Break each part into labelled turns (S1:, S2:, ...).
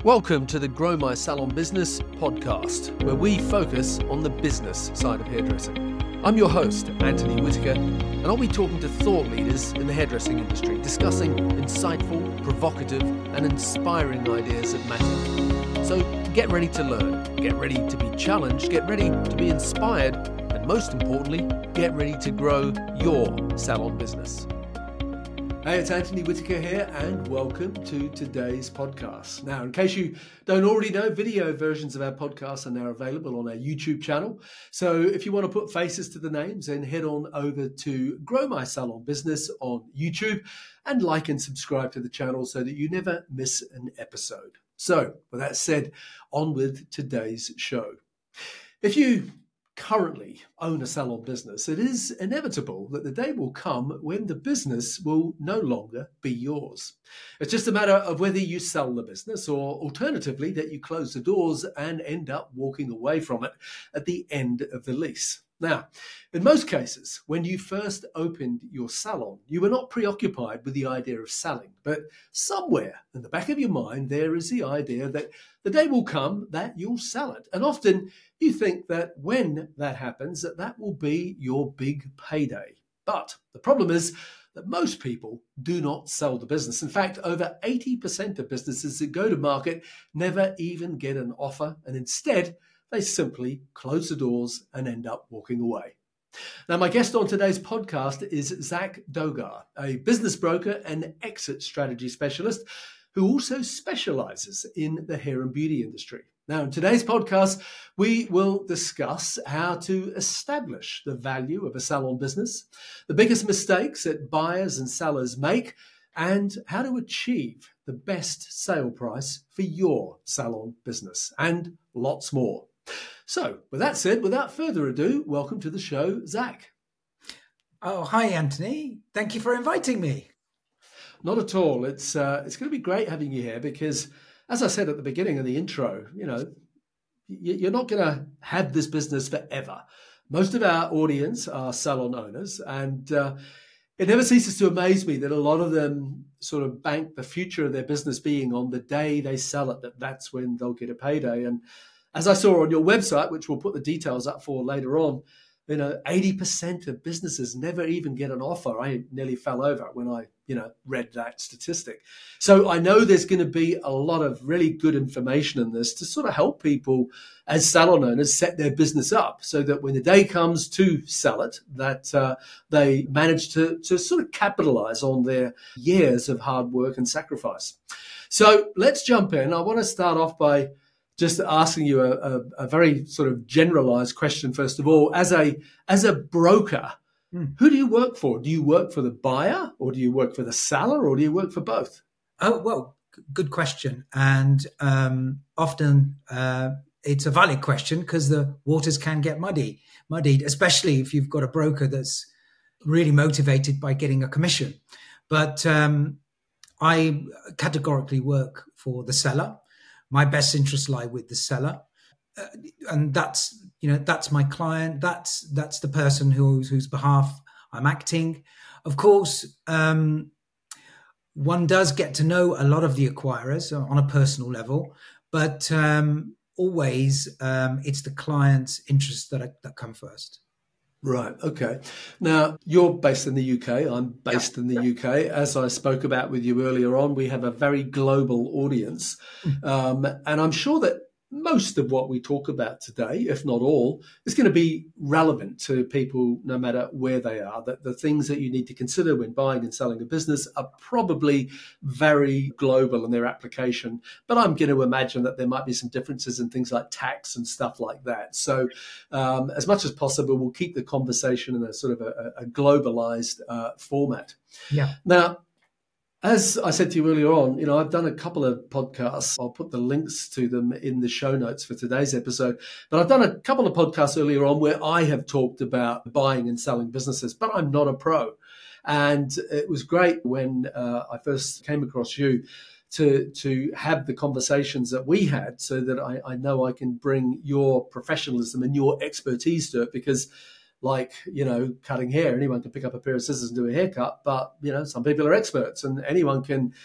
S1: Welcome to the Grow My Salon Business podcast, where we focus on the business side of hairdressing. I'm your host, Anthony Whitaker, and I'll be talking to thought leaders in the hairdressing industry, discussing insightful, provocative, and inspiring ideas that matter. So get ready to learn, get ready to be challenged, get ready to be inspired, and most importantly, get ready to grow your salon business. Hey, it's Anthony Whitaker here, and welcome to today's podcast. Now, in case you don't already know, video versions of our podcasts are now available on our YouTube channel. So if you want to put faces to the names, then head on over to Grow My Salon Business on YouTube and like and subscribe to the channel so that you never miss an episode. So with that said, on with today's show. If you currently own a salon business, it is inevitable that the day will come when the business will no longer be yours. It's just a matter of whether you sell the business or alternatively that you close the doors and end up walking away from it at the end of the lease. Now, in most cases, when you first opened your salon, you were not preoccupied with the idea of selling, but somewhere in the back of your mind, there is the idea that the day will come that you'll sell it. And often you think that when that happens, that will be your big payday. But the problem is that most people do not sell the business. In fact, over 80% of businesses that go to market never even get an offer, and instead, they simply close the doors and end up walking away. Now, my guest on today's podcast is Zach Dogar, a business broker and exit strategy specialist who also specializes in the hair and beauty industry. Now, in today's podcast, we will discuss how to establish the value of a salon business, the biggest mistakes that buyers and sellers make, and how to achieve the best sale price for your salon business, and lots more. So, with that said, without further ado, welcome to the show, Zach.
S2: Oh, hi, Anthony. Thank you for inviting me.
S1: Not at all. It's going to be great having you here because, as I said at the beginning of the intro, you're not going to have this business forever. Most of our audience are salon owners, and it never ceases to amaze me that a lot of them sort of bank the future of their business being on the day they sell it, that's when they'll get a payday. And as I saw on your website, which we'll put the details up for later on, 80% of businesses never even get an offer. I nearly fell over when I, read that statistic. So I know there's going to be a lot of really good information in this to sort of help people as salon owners set their business up so that when the day comes to sell it, that they manage to sort of capitalize on their years of hard work and sacrifice. So let's jump in. I want to start off by just asking you a very sort of generalized question, first of all. As a broker, who do you work for? Do you work for the buyer, or do you work for the seller, or do you work for both?
S2: Oh, well, good question. And often it's a valid question because the waters can get muddied, especially if you've got a broker that's really motivated by getting a commission. But I categorically work for the seller. My best interests lie with the seller, and that's my client. That's the person whose behalf I'm acting. Of course, one does get to know a lot of the acquirers on a personal level, but always it's the client's interests that come first.
S1: Right. Okay. Now, you're based in the UK. I'm based in the UK. As I spoke about with you earlier on, we have a very global audience. And I'm sure that most of what we talk about today, if not all, is going to be relevant to people no matter where they are. That the things that you need to consider when buying and selling a business are probably very global in their application. But I'm going to imagine that there might be some differences in things like tax and stuff like that. So as much as possible, we'll keep the conversation in a sort of a globalized format.
S2: Yeah.
S1: Now, as I said to you earlier on, I've done a couple of podcasts. I'll put the links to them in the show notes for today's episode. But I've done a couple of podcasts earlier on where I have talked about buying and selling businesses, but I'm not a pro. And it was great when I first came across you to have the conversations that we had so that I know I can bring your professionalism and your expertise to it because cutting hair, anyone can pick up a pair of scissors and do a haircut, but, some people are experts and anyone can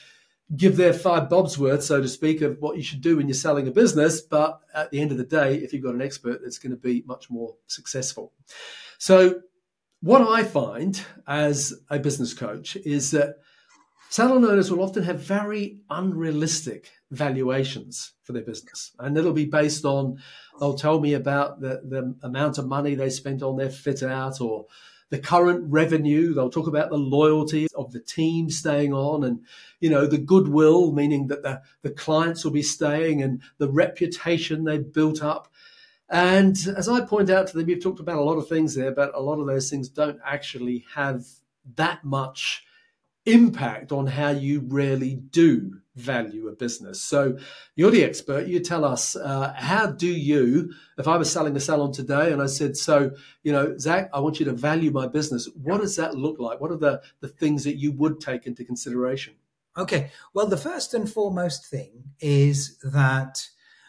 S1: give their 5 bobs worth, so to speak, of what you should do when you're selling a business. But at the end of the day, if you've got an expert, it's going to be much more successful. So what I find as a business coach is that salon owners will often have very unrealistic valuations for their business. And it'll be based on, they'll tell me about the amount of money they spent on their fit out or the current revenue. They'll talk about the loyalty of the team staying on and, the goodwill, meaning that the clients will be staying, and the reputation they've built up. And as I point out to them, you've talked about a lot of things there, but a lot of those things don't actually have that much impact on how you really do value a business. So you're the expert. You tell us, how do you, if I was selling a salon today and I said, so, Zach, I want you to value my business. What does that look like? What are the things that you would take into consideration?
S2: Okay. Well, the first and foremost thing is that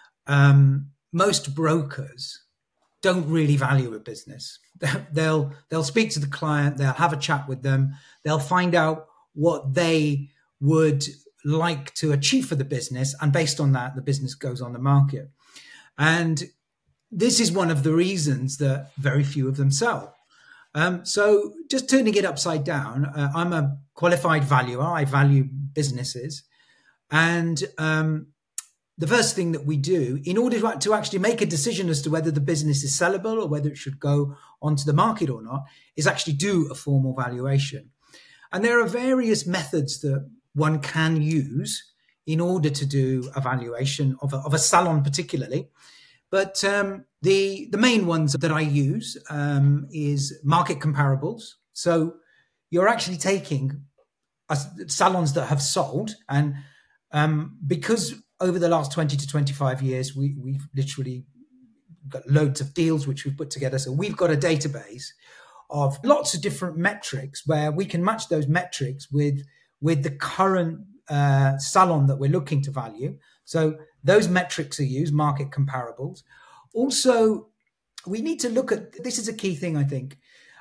S2: most brokers don't really value a business. They'll speak to the client, they'll have a chat with them, they'll find out what they would like to achieve for the business, and based on that, the business goes on the market. And this is one of the reasons that very few of them sell. So just turning it upside down, I'm a qualified valuer. I value businesses. And the first thing that we do in order to actually make a decision as to whether the business is sellable or whether it should go onto the market or not is actually do a formal valuation. And there are various methods that one can use in order to do a valuation of a salon particularly. But the main ones that I use is market comparables. So you're actually taking salons that have sold, and because over the last 20 to 25 years, we've literally got loads of deals which we've put together. So we've got a database of lots of different metrics where we can match those metrics with the current salon that we're looking to value. So those metrics are used, market comparables. Also, we need to look at, this is a key thing, I think.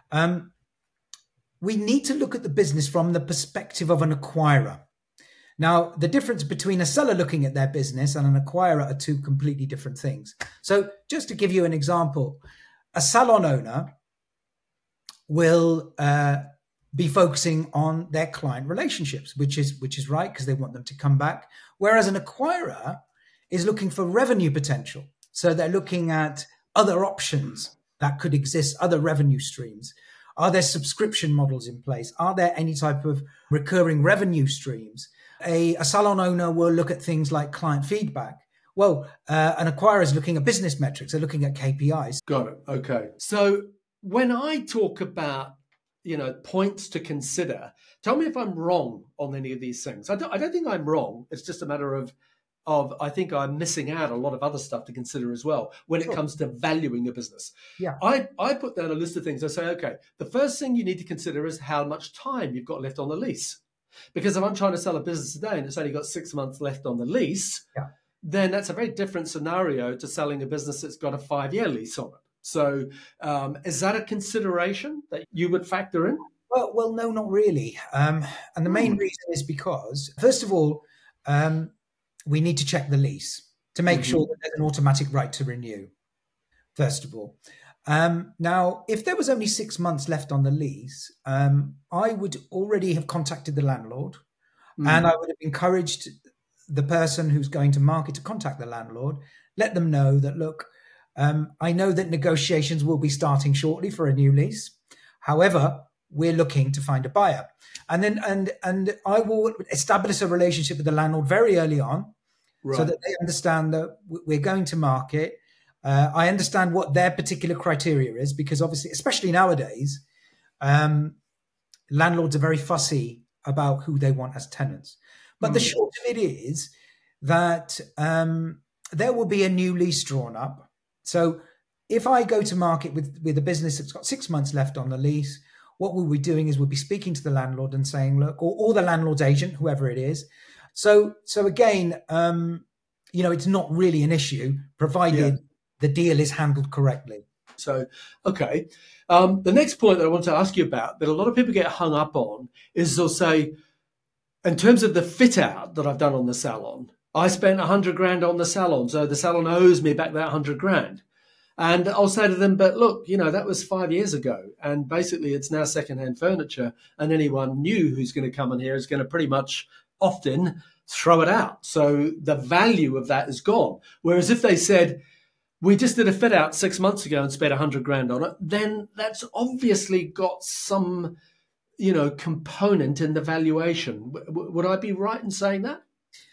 S2: We need to look at the business from the perspective of an acquirer. Now, the difference between a seller looking at their business and an acquirer are two completely different things. So just to give you an example, a salon owner will be focusing on their client relationships, which is right, because they want them to come back. Whereas an acquirer is looking for revenue potential. So they're looking at other options that could exist, other revenue streams. Are there subscription models in place? Are there any type of recurring revenue streams? A salon owner will look at things like client feedback. Well, an acquirer is looking at business metrics. They're looking at KPIs.
S1: Got it. Okay. So when I talk about, points to consider, tell me if I'm wrong on any of these things. I don't think I'm wrong. It's just a matter of I think I'm missing out a lot of other stuff to consider as well when it comes to valuing a business.
S2: Yeah.
S1: I put down a list of things. I say, okay, the first thing you need to consider is how much time you've got left on the lease. Because if I'm trying to sell a business today and it's only got 6 months left on the lease, then that's a very different scenario to selling a business that's got a 5-year lease on it. So is that a consideration that you would factor in?
S2: Well, no, not really. And the main reason is because, first of all, we need to check the lease to make sure that there's an automatic right to renew, first of all. Now, if there was only 6 months left on the lease, I would already have contacted the landlord and I would have encouraged the person who's going to market to contact the landlord, let them know that, look, I know that negotiations will be starting shortly for a new lease. However, we're looking to find a buyer. And I will establish a relationship with the landlord very early on so that they understand that we're going to market. I understand what their particular criteria is, because obviously, especially nowadays, landlords are very fussy about who they want as tenants. But the short of it is that there will be a new lease drawn up. So if I go to market with a business that's got 6 months left on the lease, what we'll be doing is we'll be speaking to the landlord and saying, look, or the landlord's agent, whoever it is. So again, it's not really an issue, provided the deal is handled correctly.
S1: So, okay. The next point that I want to ask you about that a lot of people get hung up on is they'll say, in terms of the fit out that I've done on the salon, I spent 100 grand on the salon. So the salon owes me back that 100 grand. And I'll say to them, but look, that was 5 years ago. And basically it's now secondhand furniture. And anyone new who's going to come in here is going to pretty much often throw it out. So the value of that is gone. Whereas if they said, we just did a fit out 6 months ago and spent 100 grand on it, then that's obviously got some, component in the valuation. Would I be right in saying that?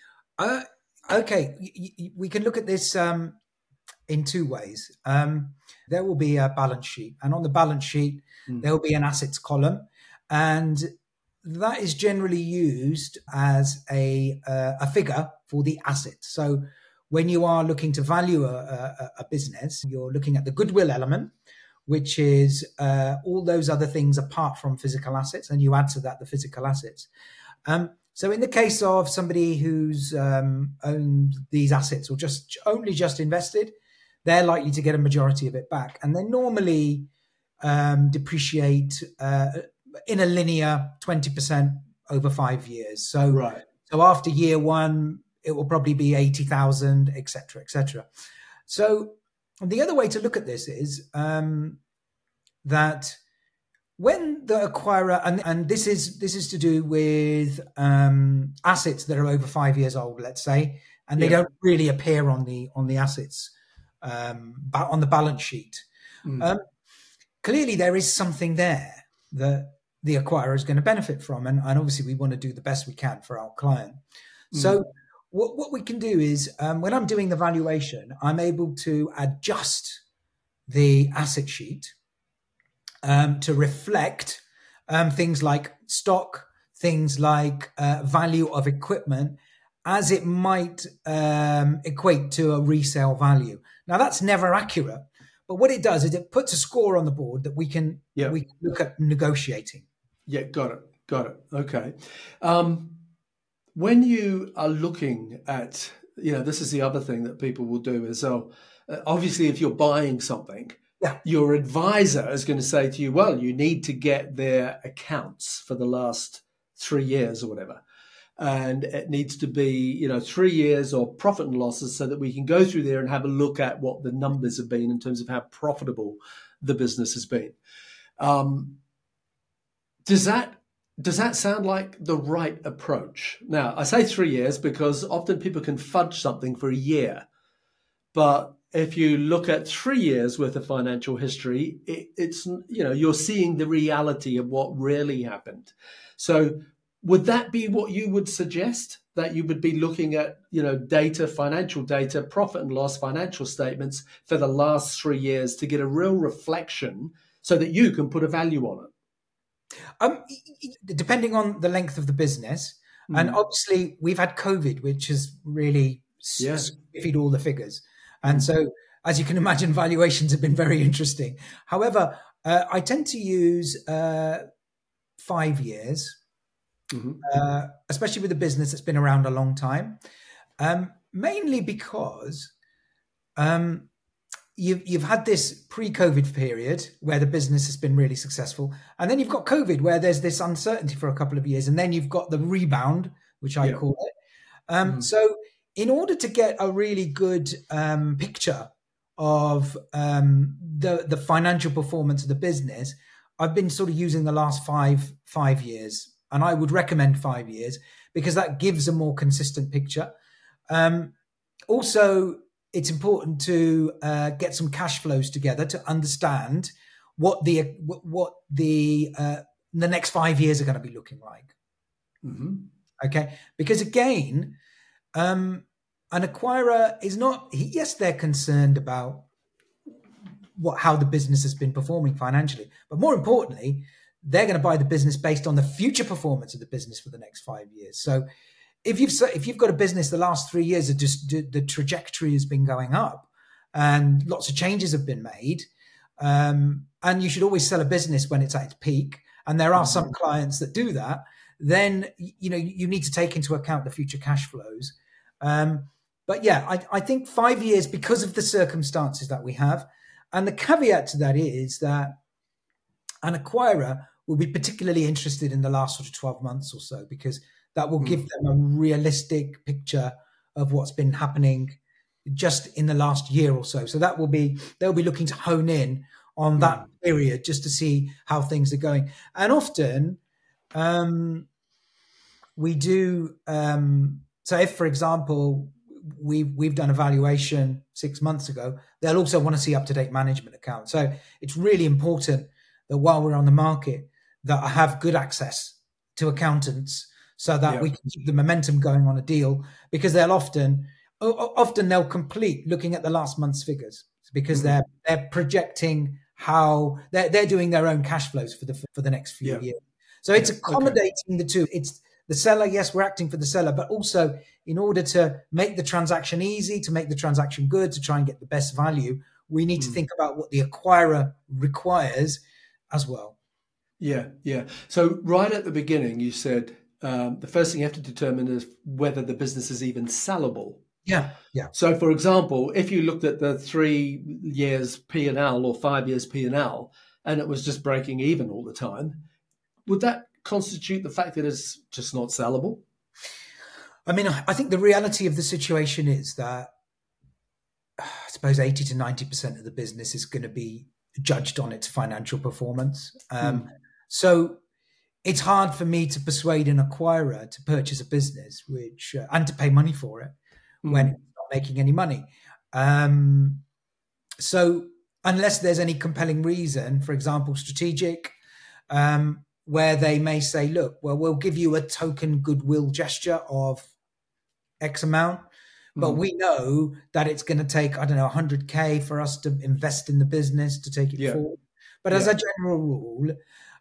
S2: Okay. We can look at this in two ways. There will be a balance sheet, and on the balance sheet, there will be an assets column, and that is generally used as a figure for the assets. So when you are looking to value a business, you're looking at the goodwill element, which is all those other things apart from physical assets, and you add to that the physical assets. So in the case of somebody who's owned these assets or only just invested, they're likely to get a majority of it back. And they normally depreciate in a linear 20% over 5 years. So,
S1: right.
S2: So after year one, it will probably be 80,000, et cetera, et cetera. So the other way to look at this is that when the acquirer, and this is to do with assets that are over 5 years old, let's say, and they don't really appear on the assets, on the balance sheet. Clearly, there is something there that the acquirer is going to benefit from, and obviously, we want to do the best we can for our client. So, what we can do is, when I'm doing the valuation, I'm able to adjust the asset sheet to reflect things like stock, things like value of equipment, as it might equate to a resale value. Now, that's never accurate, but what it does is it puts a score on the board that we can look at negotiating.
S1: Yeah, got it. Okay. When you are looking at, this is the other thing that people will do is, obviously, if you're buying something, your advisor is going to say to you, well, you need to get their accounts for the last 3 years or whatever. And it needs to be, 3 years of profit and losses so that we can go through there and have a look at what the numbers have been in terms of how profitable the business has been. Does that sound like the right approach? Now, I say 3 years because often people can fudge something for a year. But if you look at 3 years worth of financial history, it's you're seeing the reality of what really happened. So would that be what you would suggest? That you would be looking at, data, financial data, profit and loss, financial statements for the last 3 years to get a real reflection so that you can put a value on it?
S2: Depending on the length of the business, and obviously we've had COVID, which has really skiffied all the figures, and so as you can imagine, valuations have been very interesting. However, I tend to use 5 years, especially with a business that's been around a long time, mainly because You've had this pre-COVID period where the business has been really successful. And then you've got COVID where there's this uncertainty for a couple of years. And then you've got the rebound, which I call it. So in order to get a really good picture of the financial performance of the business, I've been sort of using the last five years. And I would recommend 5 years because that gives a more consistent picture. Also, it's important to get some cash flows together to understand what the next 5 years are going to be looking like. Okay, because again, an acquirer is not. Yes, they're concerned about how the business has been performing financially, but more importantly, they're going to buy the business based on the future performance of the business for the next 5 years. So if you've got a business, the last 3 years, the trajectory has been going up and lots of changes have been made. And you should always sell a business when it's at its peak. And there are some clients that do that. Then, you need to take into account the future cash flows. But yeah, I think 5 years because of the circumstances that we have. And the caveat to that is that an acquirer will be particularly interested in the last sort of 12 months or so, because that will give them a realistic picture of what's been happening just in the last year or so. So they'll be looking to hone in on that period just to see how things are going. And often we do. So if, for example, we've done a valuation 6 months ago, they'll also want to see up-to-date management accounts. So it's really important that while we're on the market, that I have good access to accountants so that we can keep the momentum going on a deal, because they'll often they'll complete looking at the last month's figures, because they're projecting how they're doing their own cash flows for the next few years. So it's accommodating the two. It's the seller, yes, we're acting for the seller, but also in order to make the transaction easy, to make the transaction good, to try and get the best value, we need to think about what the acquirer requires as well.
S1: Yeah. So right at the beginning, you said the first thing you have to determine is whether the business is even sellable.
S2: Yeah.
S1: So, for example, if you looked at the 3 years P&L or 5 years P&L and it was just breaking even all the time, would that constitute the fact that it's just not sellable?
S2: I mean, I think the reality of the situation is that I suppose 80 to 90% of the business is going to be judged on its financial performance. So it's hard for me to persuade an acquirer to purchase a business and to pay money for it when it's not making any money. So unless there's any compelling reason, for example, strategic, where they may say, look, well, we'll give you a token goodwill gesture of X amount, but we know that it's going to take, 100K for us to invest in the business to take it forward. But as a general rule,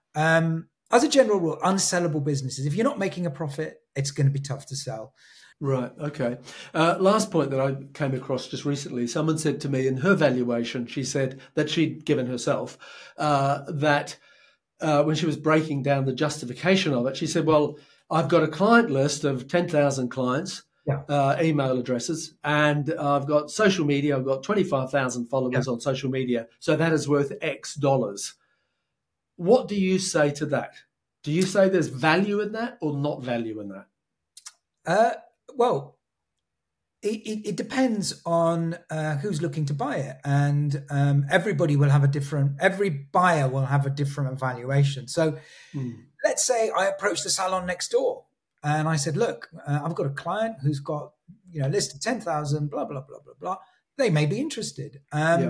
S2: unsellable businesses, if you're not making a profit, it's going to be tough to sell.
S1: Right. Okay. Last point that I came across just recently, someone said to me in her valuation, she said that she'd given herself that when she was breaking down the justification of it, she said, well, I've got a client list of 10,000 clients, email addresses, and I've got social media. I've got 25,000 followers on social media. So that is worth X dollars. What do you say to that? Do you say there's value in that or not value in that?
S2: Well, it depends on who's looking to buy it, and every buyer will have a different evaluation. So let's say I approach the salon next door and I said, look, I've got a client who's got, a list of 10,000, blah, blah, blah, blah, blah. They may be interested. I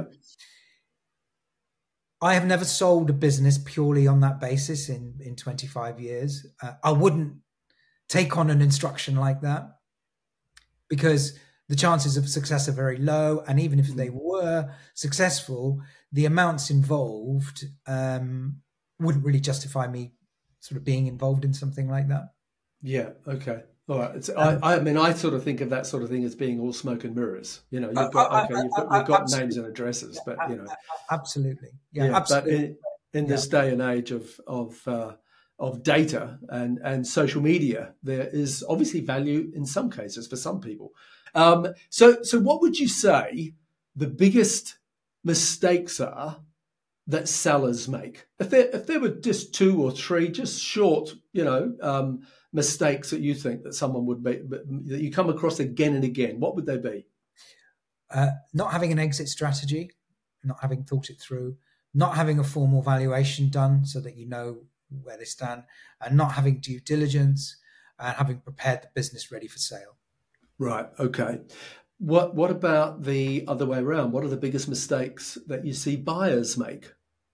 S2: have never sold a business purely on that basis in 25 years. I wouldn't take on an instruction like that, because the chances of success are very low. And even if they were successful, the amounts involved wouldn't really justify me sort of being involved in something like that. Yeah.
S1: Okay. All right. I sort of think of that sort of thing as being all smoke and mirrors. You've got names and addresses, but
S2: absolutely. Yeah. Absolutely.
S1: But in this day and age of data and social media, there is obviously value in some cases for some people. So what would you say the biggest mistakes are that sellers make? If there were just 2 or 3 just short, mistakes that you think that someone would make, that you come across again and again, what would they be?
S2: Not having an exit strategy, not having thought it through, not having a formal valuation done so that you know where they stand, and not having due diligence, and having prepared the business ready for sale. Right.
S1: Okay. What about the other way around? What are the biggest mistakes that you see buyers make?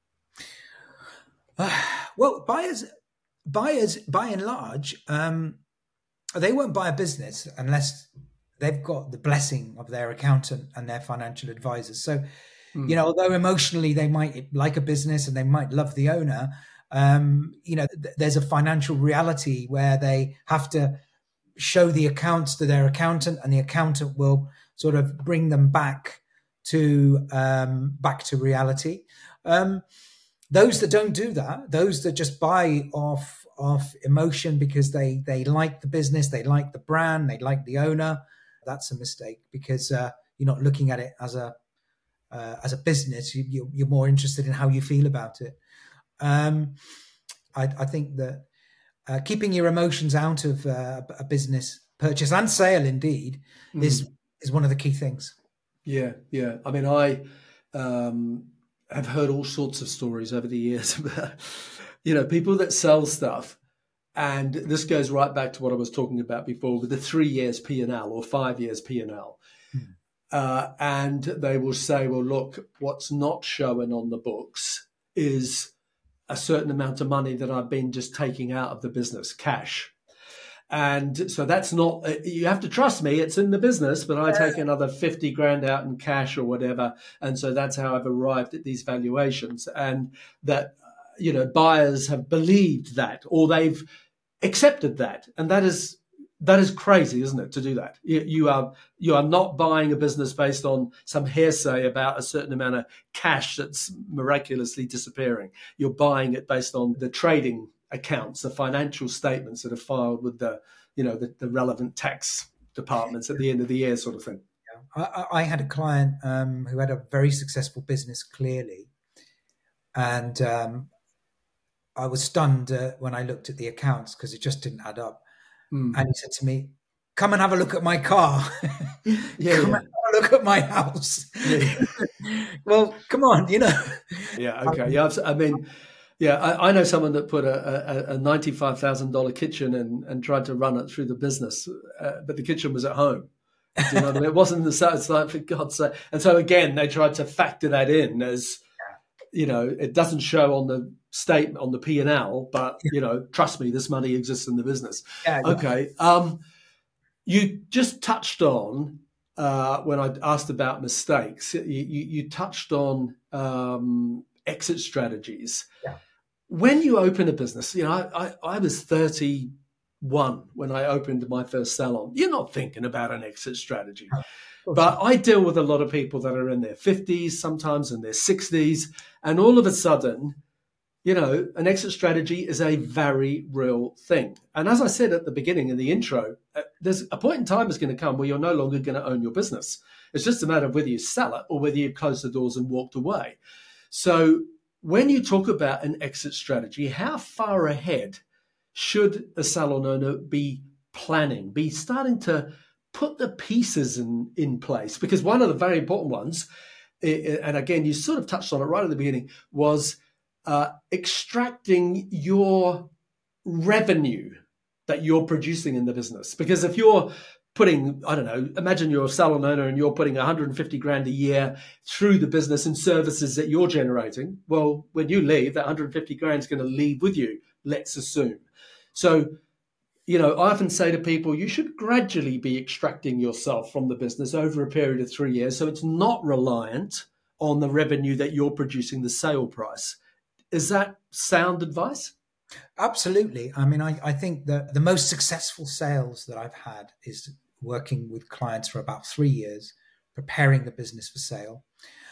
S2: Well, buyers, by and large, they won't buy a business unless they've got the blessing of their accountant and their financial advisors. So, although emotionally they might like a business and they might love the owner, there's a financial reality where they have to show the accounts to their accountant, and the accountant will sort of bring them back to reality. Those that don't do that, those that just buy off emotion because they like the business, they like the brand, they like the owner, that's a mistake, because you're not looking at it as a business. You're more interested in how you feel about it. I think that keeping your emotions out of a business purchase and sale, indeed, is one of the key things.
S1: Yeah. I mean, I have heard all sorts of stories over the years about, people that sell stuff. And this goes right back to what I was talking about before with the 3 years P&L or 5 years P&L. And they will say, well, look, what's not showing on the books is a certain amount of money that I've been just taking out of the business, cash. And so that's not, you have to trust me, it's in the business, but I take another 50 grand out in cash or whatever. And so that's how I've arrived at these valuations. And that, buyers have believed that, or they've accepted that. And that is crazy, isn't it, to do that? You are not buying a business based on some hearsay about a certain amount of cash that's miraculously disappearing. You're buying it based on the trading accounts, the financial statements that are filed with the relevant tax departments at the end of the year, sort of thing.
S2: I had a client who had a very successful business, clearly, and I was stunned when I looked at the accounts because it just didn't add up. And he said to me, "Come and have a look at my car. Come and have a look at my house." Well, come on,
S1: Yeah. Okay. Yeah. I mean. Yeah, I know someone that put a $95,000 kitchen in and tried to run it through the business, but the kitchen was at home. Do you know what I mean? It wasn't in the site. It's like, for God's sake. And so again, they tried to factor that in as, it doesn't show on the statement, on the P&L, but, trust me, this money exists in the business.
S2: Yeah,
S1: okay. You just touched on, when I asked about mistakes, you touched on exit strategies.
S2: Yeah.
S1: When you open a business, I was 31 when I opened my first salon. You're not thinking about an exit strategy. But I deal with a lot of people that are in their 50s, sometimes in their 60s, and all of a sudden, an exit strategy is a very real thing. And as I said at the beginning in the intro, there's a point in time is going to come where you're no longer going to own your business. It's just a matter of whether you sell it or whether you close the doors and walked away. So when you talk about an exit strategy, how far ahead should a salon owner be planning, be starting to put the pieces in place? Because one of the very important ones, and again, you sort of touched on it right at the beginning, was extracting your revenue that you're producing in the business. Because if you're putting, I don't know, imagine you're a salon owner and you're putting 150 grand a year through the business and services that you're generating. Well, when you leave, that 150 grand is going to leave with you, let's assume. So, I often say to people, you should gradually be extracting yourself from the business over a period of 3 years. So it's not reliant on the revenue that you're producing, the sale price. Is that sound advice?
S2: Absolutely. I mean, I think that the most successful sales that I've had is working with clients for about 3 years, preparing the business for sale.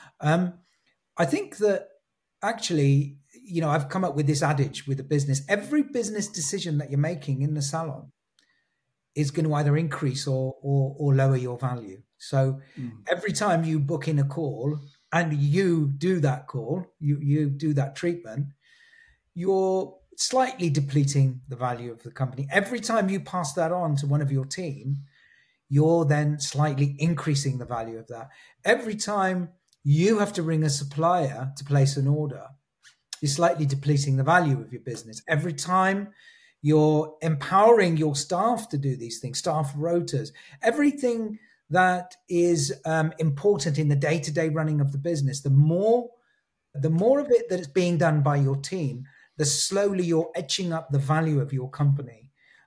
S2: I think that actually, I've come up with this adage with the business. Every business decision that you're making in the salon is going to either increase or lower your value. So every time you book in a call and you do that call, you do that treatment, you're slightly depleting the value of the company. Every time you pass that on to one of your team, you're then slightly increasing the value of that. Every time you have to ring a supplier to place an order, you're slightly depleting the value of your business. Every time you're empowering your staff to do these things, staff rotas, everything that is important in the day-to-day running of the business, the more of it that is being done by your team, the slowly you're etching up the value of your company.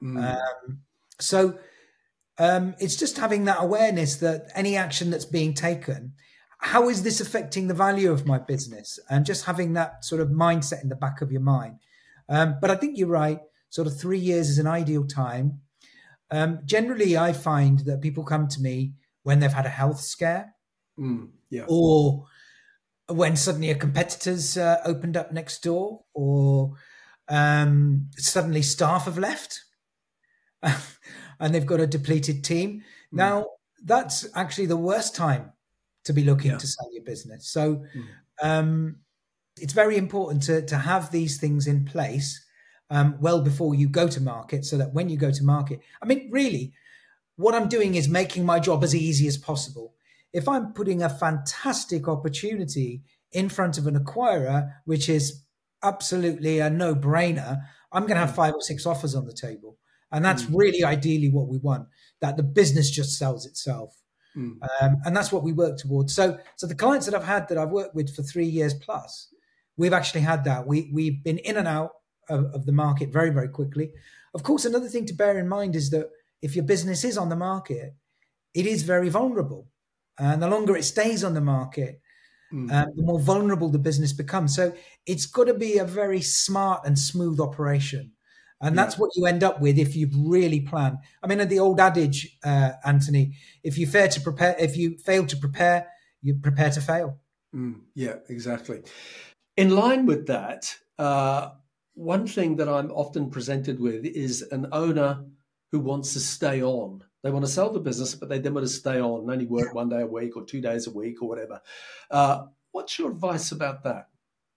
S2: So it's just having that awareness that any action that's being taken, how is this affecting the value of my business? And just having that sort of mindset in the back of your mind. But I think you're right. Sort of 3 years is an ideal time. Generally, I find that people come to me when they've had a health scare, or when suddenly a competitor's opened up next door, or suddenly staff have left and they've got a depleted team. Now, that's actually the worst time to be looking to sell your business. So it's very important to have these things in place. well before you go to market, so that when you go to market, I mean, really, what I'm doing is making my job as easy as possible. If I'm putting a fantastic opportunity in front of an acquirer, which is absolutely a no-brainer, I'm going to have 5 or 6 offers on the table. And that's really ideally what we want, that the business just sells itself. And that's what we work towards. So the clients that I've worked with for 3 years plus, we've actually had that. We've been in and out of the market very, very quickly. Of course, another thing to bear in mind is that if your business is on the market, it is very vulnerable. And the longer it stays on the market, the more vulnerable the business becomes. So it's got to be a very smart and smooth operation. And that's what you end up with if you really plan. I mean, the old adage, Anthony, if you fail to prepare, you prepare to fail.
S1: Yeah, exactly. In line with that, one thing that I'm often presented with is an owner who wants to stay on. They want to sell the business, but they then want to stay on and only work 1 day a week or 2 days a week or whatever. What's your advice about that?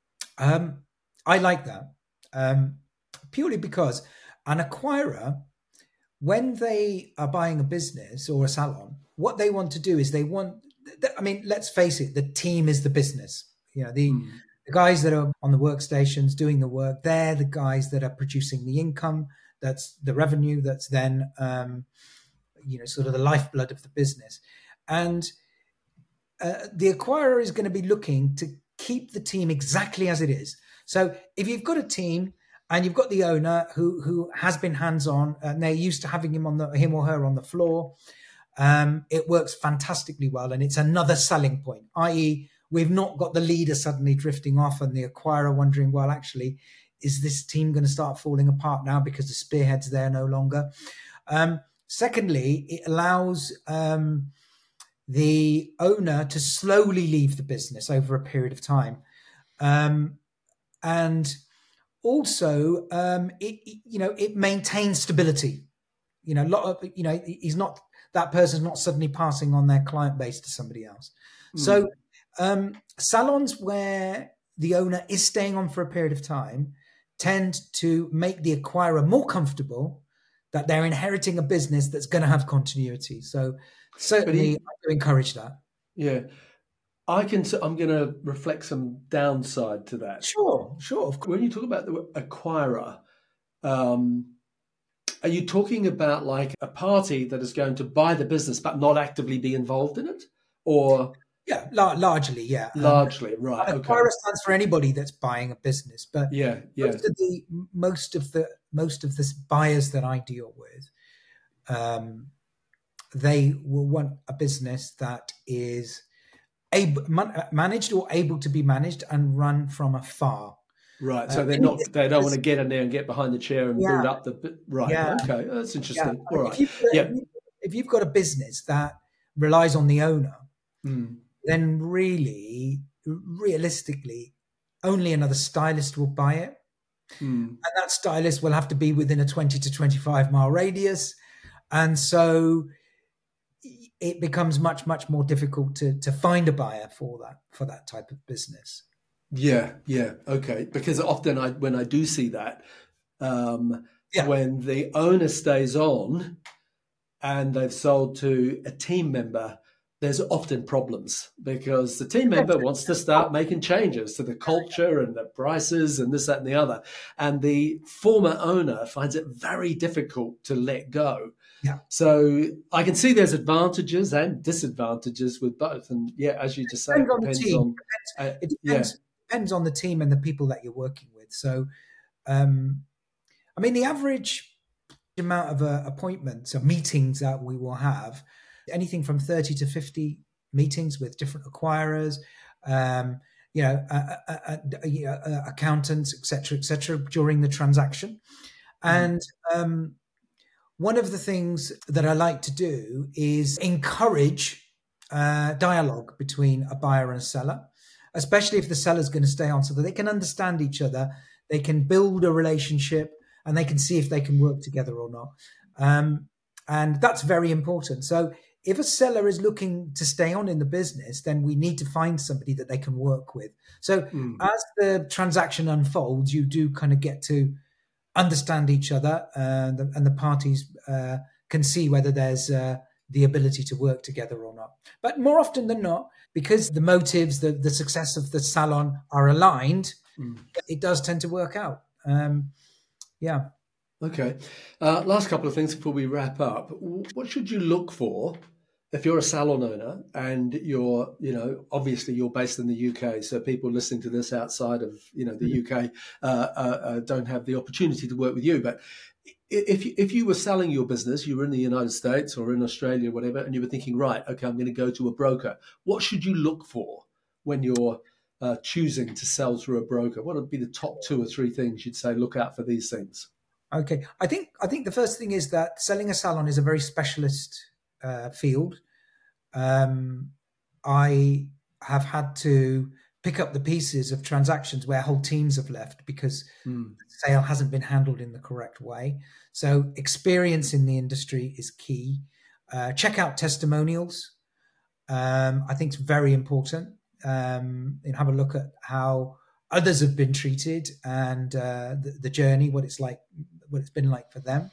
S2: I like that. Purely because an acquirer, when they are buying a business or a salon, what they want to do is let's face it, the team is the business. The guys that are on the workstations doing the work, they're the guys that are producing the income. That's the revenue. That's then, sort of the lifeblood of the business. And the acquirer is going to be looking to keep the team exactly as it is. So if you've got a team and you've got the owner who has been hands-on and they're used to having him or her on the floor, it works fantastically well. And it's another selling point, i.e., we've not got the leader suddenly drifting off and the acquirer wondering, well, actually, is this team going to start falling apart now because the spearhead's there no longer? Secondly, it allows the owner to slowly leave the business over a period of time. And also, it maintains stability. That person's not suddenly passing on their client base to somebody else. So salons where the owner is staying on for a period of time tend to make the acquirer more comfortable that they're inheriting a business that's going to have continuity. So certainly I do encourage that.
S1: Yeah. I'm going to reflect some downside to that.
S2: Sure.
S1: When you talk about the acquirer, are you talking about like a party that is going to buy the business but not actively be involved in it? Or
S2: yeah, largely, yeah.
S1: Largely, right. Okay.
S2: Acquirer stands for anybody that's buying a business, but
S1: yeah.
S2: Most of the buyers that I deal with, they will want a business that is managed or able to be managed and run from afar.
S1: Right. So they don't want to get in there and get behind the chair and build up the right. Yeah. Okay, that's interesting. Yeah. All right.
S2: If you've got a business that relies on the owner, then really, realistically, only another stylist will buy it. And that stylist will have to be within a 20 to 25 mile radius. And so it becomes much, much more difficult to find a buyer for that type of business.
S1: Yeah. Okay. Because often when I do see that, when the owner stays on and they've sold to a team member, there's often problems because the team member wants to start making changes to the culture and the prices and this, that, and the other. And the former owner finds it very difficult to let go.
S2: Yeah.
S1: So I can see there's advantages and disadvantages with both. And as you just say, it
S2: depends on the team and the people that you're working with. So, the average amount of appointments or meetings that we will have, anything from 30 to 50 meetings with different acquirers, accountants, et cetera, during the transaction. And one of the things that I like to do is encourage dialogue between a buyer and a seller, especially if the seller's going to stay on so that they can understand each other, they can build a relationship, and they can see if they can work together or not. And that's very important. So if a seller is looking to stay on in the business, then we need to find somebody that they can work with. So as the transaction unfolds, you do kind of get to understand each other, and the parties can see whether there's the ability to work together or not. But more often than not, because the motives, the success of the salon are aligned, it does tend to work out. Yeah.
S1: Okay. Last couple of things before we wrap up. What should you look for if you're a salon owner and you're, obviously you're based in the UK, so people listening to this outside of, the UK don't have the opportunity to work with you. But if you were selling your business, you were in the United States or in Australia, whatever, and you were thinking, right, okay, I'm going to go to a broker. What should you look for when you're choosing to sell through a broker? What would be the top 2 or 3 things you'd say, look out for these things?
S2: Okay. I think the first thing is that selling a salon is a very specialist field. I have had to pick up the pieces of transactions where whole teams have left because the sale hasn't been handled in the correct way. So experience in the industry is key. Check out testimonials. I think it's very important. And have a look at how others have been treated and the journey, what it's been like for them.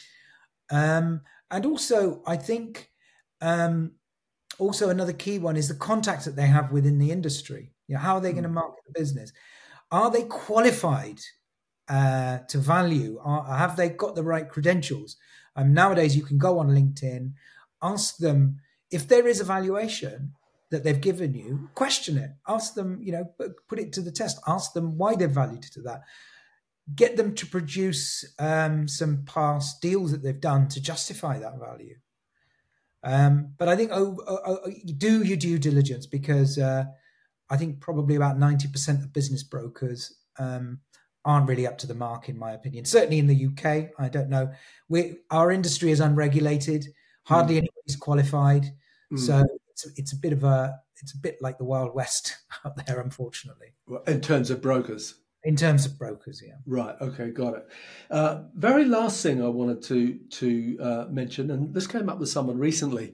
S2: And also, I think also another key one is the contacts that they have within the industry. How are they going to market the business? Are they qualified to value? Have they got the right credentials? Nowadays, you can go on LinkedIn, ask them if there is a valuation that they've given you, question it. Ask them, put it to the test. Ask them why they've valued it to that. Get them to produce some past deals that they've done to justify that value. But I think do your due diligence because I think probably about 90% of business brokers aren't really up to the mark, in my opinion. Certainly in the UK, I don't know. Our industry is unregulated. Hardly anybody's qualified. So it's a bit like the Wild West out there, unfortunately.
S1: In terms of brokers.
S2: In terms of brokers, yeah.
S1: Right. Okay. Got it. Very last thing I wanted to mention, and this came up with someone recently.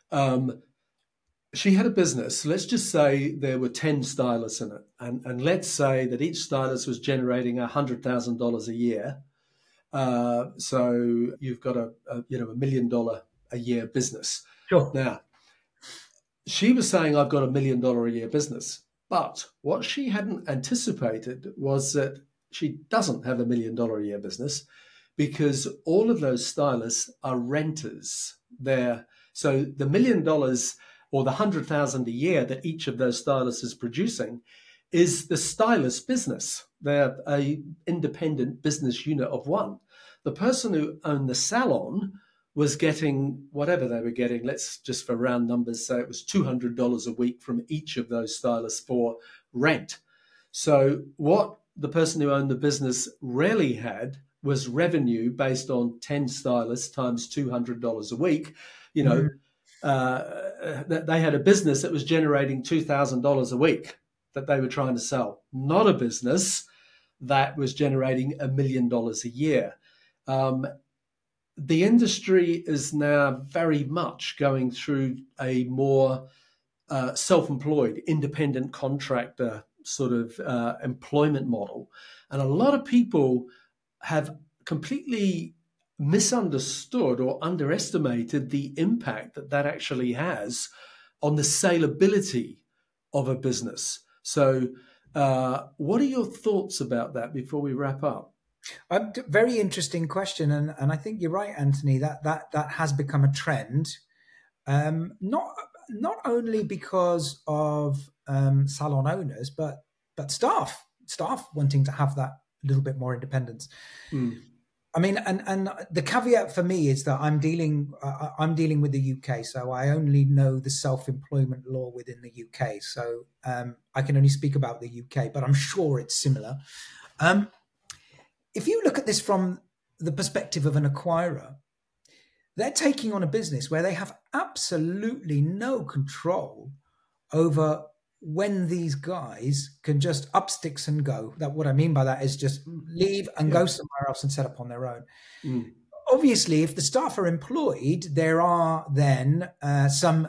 S1: She had a business. Let's just say there were 10 stylists in it, and let's say that each stylist was generating $100,000 a year. So you've got a $1 million a year business.
S2: Sure.
S1: Now, she was saying, I've got $1 million a year business. But what she hadn't anticipated was that she doesn't have $1 million a year business because all of those stylists are renters there. So the $1 million or the $100,000 a year that each of those stylists is producing is the stylist business. They're a independent business unit of one. The person who owned the salon was getting whatever they were getting. Let's just for round numbers say it was $200 a week from each of those stylists for rent. So what the person who owned the business rarely had was revenue based on 10 stylists times $200 a week. They had a business that was generating $2,000 a week that they were trying to sell, not a business that was generating $1 million a year. The industry is now very much going through a more self-employed, independent contractor sort of employment model. And a lot of people have completely misunderstood or underestimated the impact that actually has on the saleability of a business. So what are your thoughts about that before we wrap up?
S2: Very interesting question, and I think you're right, Anthony. That has become a trend, not only because of salon owners, but staff wanting to have that little bit more independence. I mean, and the caveat for me is that I'm dealing with the UK, so I only know the self-employment law within the UK. So I can only speak about the UK, but I'm sure it's similar. If you look at this from the perspective of an acquirer, they're taking on a business where they have absolutely no control over when these guys can just up sticks and go. That what I mean by that is just leave and go somewhere else and set up on their own. Obviously, if the staff are employed, there are then some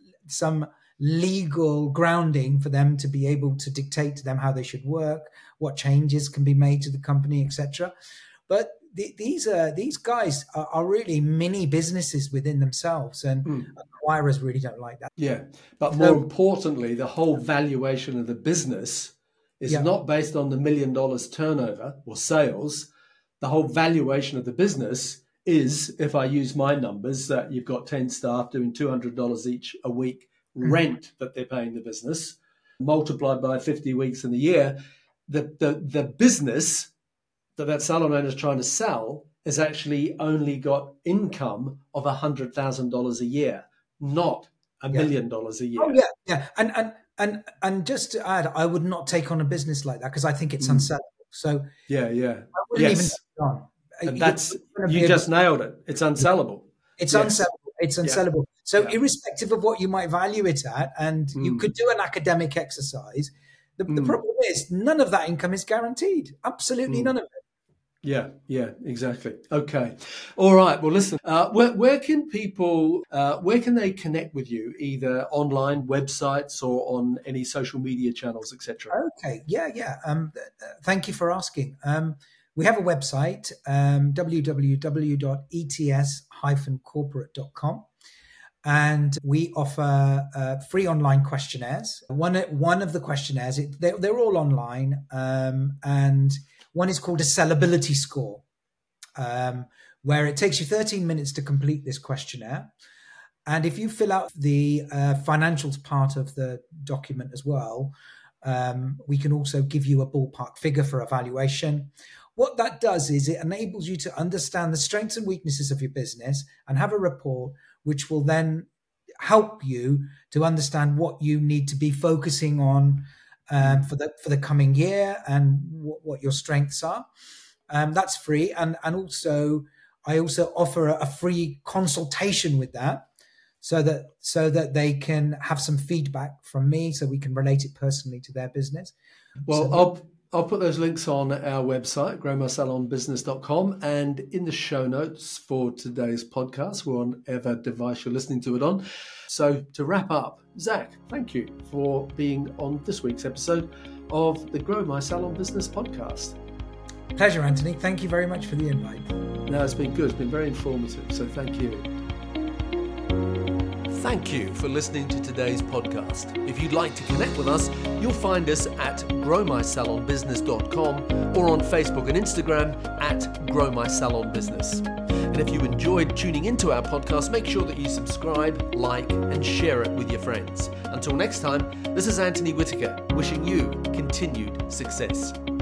S2: legal grounding for them to be able to dictate to them how they should work, what changes can be made to the company, etc. But these guys are really mini businesses within themselves, and acquirers really don't like that.
S1: Yeah, but more importantly, the whole valuation of the business is not based on the $1 million turnover or sales. The whole valuation of the business is, if I use my numbers, that you've got 10 staff doing $200 each a week rent that they're paying the business, multiplied by 50 weeks in the year. The business that salon owner is trying to sell has actually only got income of $100,000 a year, not $1 million a year.
S2: Oh yeah. And just to add, I would not take on a business like that because I think it's unsellable. So
S1: yeah.
S2: I wouldn't even take it on.
S1: And you just nailed it. It's unsellable.
S2: It's unsellable. It's unsellable. So irrespective of what you might value it at, and you could do an academic exercise, the problem is none of that income is guaranteed. Absolutely none of it.
S1: Yeah, exactly. Okay. All right. Well, listen, where can people, where can they connect with you, either online, websites, or on any social media channels, etc.?
S2: Okay. Yeah. Thank you for asking. We have a website, www.ets-corporate.com. And we offer free online questionnaires. One of the questionnaires, they're all online, and one is called a sellability score, where it takes you 13 minutes to complete this questionnaire. And if you fill out the financials part of the document as well, we can also give you a ballpark figure for evaluation. What that does is it enables you to understand the strengths and weaknesses of your business and have a report which will then help you to understand what you need to be focusing on for the coming year and what your strengths are. That's free, and also I also offer a free consultation with that, so that they can have some feedback from me, so we can relate it personally to their business.
S1: Well, I'll put those links on our website, growmysalonbusiness.com, and in the show notes for today's podcast, or on whatever device you're listening to it on. So to wrap up, Zach, thank you for being on this week's episode of the Grow My Salon Business podcast.
S2: Pleasure, Anthony. Thank you very much for the invite.
S1: No, it's been good. It's been very informative. So thank you. Thank you for listening to today's podcast. If you'd like to connect with us, you'll find us at growmysalonbusiness.com or on Facebook and Instagram at growmysalonbusiness. And if you enjoyed tuning into our podcast, make sure that you subscribe, like, and share it with your friends. Until next time, this is Anthony Whitaker, wishing you continued success.